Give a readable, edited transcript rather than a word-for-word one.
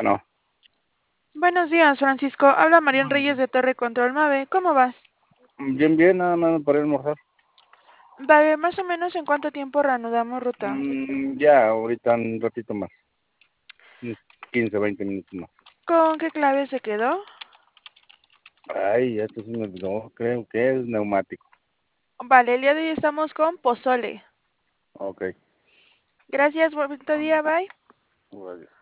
Bueno, Buenos días, Francisco. Habla Marian Reyes de Torre Control Mave. ¿Cómo vas? bien, bien, nada más para ir a almorzar. Vale, más o menos en cuánto tiempo reanudamos ruta. Ya, ahorita un ratito más, unos 15, 20 minutos más. ¿Con qué clave se quedó? Ay, ya se me olvidó, creo que es neumático. Vale, el día de hoy estamos con pozole. Ok, Gracias, bonito día, bye. vale.